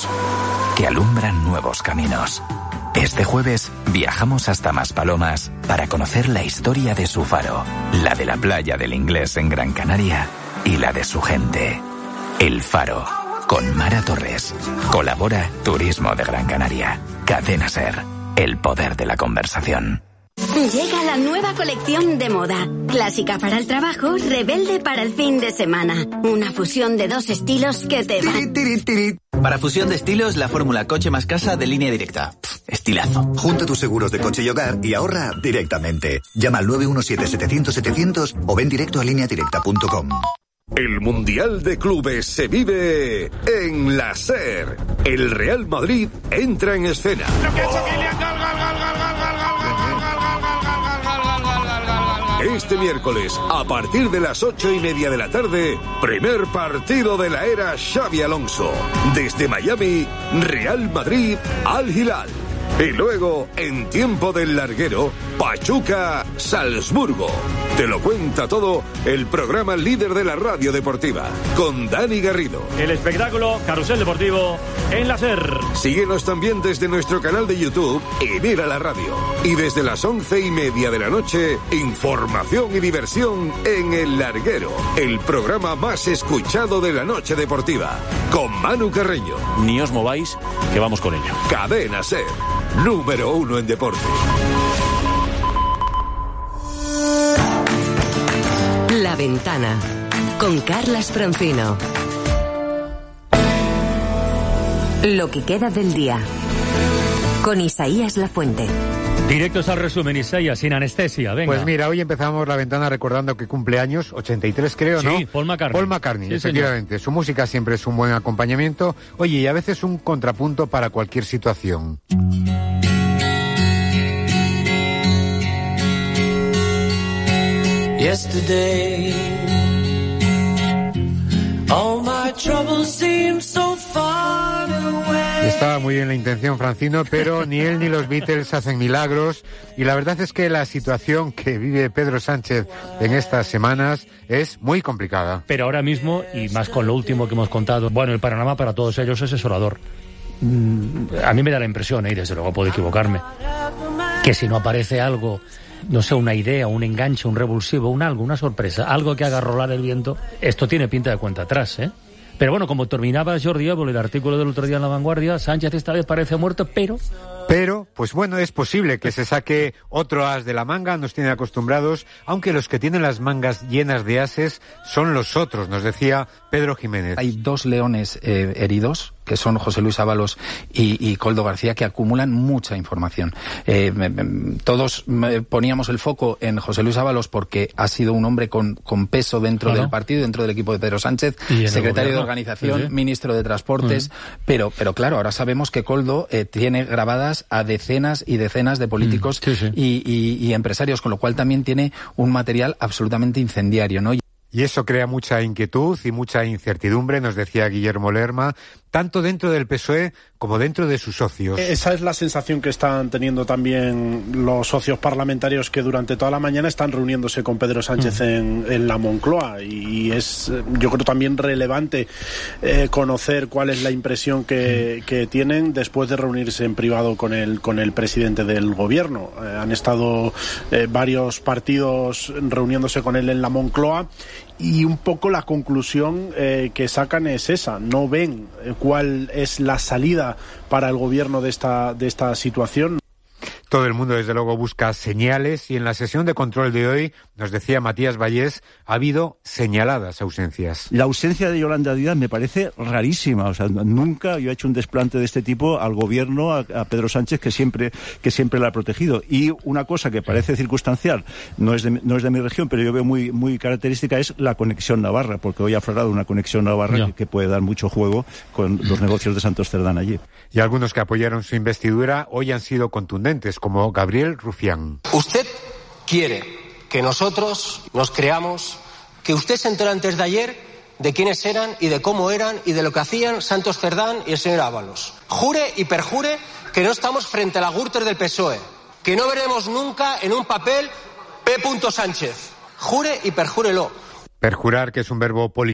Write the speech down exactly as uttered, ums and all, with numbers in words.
luz, que alumbran nuevos caminos. Este jueves viajamos hasta Maspalomas para conocer la historia de su faro, la de la playa del Inglés en Gran Canaria y la de su gente. El Faro, con Mara Torres. Colabora Turismo de Gran Canaria. Cadena SER, el poder de la conversación. Llega la nueva colección de moda. Clásica para el trabajo, rebelde para el fin de semana. Una fusión de dos estilos que te van. Para fusión de estilos, la fórmula coche más casa de Línea Directa. Pff, estilazo. Junta tus seguros de coche y hogar y ahorra directamente. Llama al nueve uno siete, setecientos, setecientos o ven directo a línea directa punto com. El Mundial de Clubes se vive en la SER. El Real Madrid entra en escena. Este miércoles, a partir de las ocho y media de la tarde, primer partido de la era Xabi Alonso. Desde Miami, Real Madrid Al Hilal. Y luego, en tiempo del larguero, Pachuca-Salzburgo. Te lo cuenta todo el programa líder de la radio deportiva, con Dani Garrido. El espectáculo Carrusel Deportivo en la SER. Síguenos también desde nuestro canal de YouTube y mira la radio. Y desde las once y media de la noche, información y diversión en El Larguero, el programa más escuchado de la noche deportiva, con Manu Carreño. Ni os mováis, que vamos con ello. Cadena SER, número uno en deporte. La Ventana, con Carlas Francino. Lo que queda del día, con Isaías Lafuente. Directos al resumen, Isaías, sin anestesia, venga. Pues mira, hoy empezamos La Ventana recordando que cumpleaños, ochenta y tres creo, ¿no? Sí, Paul McCartney. Paul McCartney, sí, efectivamente. Señor. Su música siempre es un buen acompañamiento, oye, y a veces un contrapunto para cualquier situación. Yesterday, all my troubles seem so far away. Estaba muy bien la intención, Francino, pero ni él ni los Beatles hacen milagros, y la verdad es que la situación que vive Pedro Sánchez en estas semanas es muy complicada. Pero ahora mismo, y más con lo último que hemos contado, bueno, el panorama para todos ellos es desolador. A mí me da la impresión, y desde luego puedo equivocarme, que si no aparece algo, no sé, una idea, un enganche, un revulsivo, un algo, una sorpresa, algo que haga rolar el viento, esto tiene pinta de cuenta atrás, ¿eh? Pero bueno, como terminaba Jordi Évole el artículo del otro día en La Vanguardia, Sánchez esta vez parece muerto, pero... Pero, pues bueno, es posible que se saque otro as de la manga, nos tiene acostumbrados, aunque los que tienen las mangas llenas de ases son los otros, nos decía Pedro Jiménez. Hay dos leones eh, heridos, que son José Luis Ábalos y, y Koldo García, que acumulan mucha información. Eh, me, me, todos me poníamos el foco en José Luis Ábalos porque ha sido un hombre con, con peso dentro claro. del partido, dentro del equipo de Pedro Sánchez, secretario de Organización, sí, sí. ministro de Transportes, uh-huh. pero, pero claro, ahora sabemos que Koldo eh, tiene grabadas a decenas y decenas de políticos uh-huh. sí, sí. Y, y, y empresarios, con lo cual también tiene un material absolutamente incendiario, ¿no? Y eso crea mucha inquietud y mucha incertidumbre, nos decía Guillermo Lerma, tanto dentro del P S O E como dentro de sus socios. Esa es la sensación que están teniendo también los socios parlamentarios que durante toda la mañana están reuniéndose con Pedro Sánchez mm. en, en la Moncloa, y es, yo creo, también relevante eh, conocer cuál es la impresión que, que tienen después de reunirse en privado con el, con el presidente del gobierno. Eh, han estado eh, varios partidos reuniéndose con él en la Moncloa, y un poco la conclusión eh, que sacan es esa. No ven eh, cuál es la salida para el gobierno de esta, de esta situación. Todo el mundo, desde luego, busca señales, y en la sesión de control de hoy, nos decía Matías Vallés, ha habido señaladas ausencias. La ausencia de Yolanda Díaz me parece rarísima. O sea, nunca yo he hecho un desplante de este tipo al gobierno, a, a Pedro Sánchez, que siempre, que siempre la ha protegido. Y una cosa que parece circunstancial, no es de, no es de mi región, pero yo veo muy, muy característica, es la conexión Navarra, porque hoy ha aflorado una conexión Navarra que, que puede dar mucho juego con los negocios de Santos Cerdán allí. Y algunos que apoyaron su investidura hoy han sido contundentes, como Gabriel Rufián. Usted quiere que nosotros nos creamos que usted se enteró antes de ayer de quiénes eran y de cómo eran y de lo que hacían Santos Cerdán y el señor Ábalos. Jure y perjure que no estamos frente a la Gürtel del P S O E, que no veremos nunca en un papel P. Sánchez. Jure y perjúrelo. Perjurar, que es un verbo político.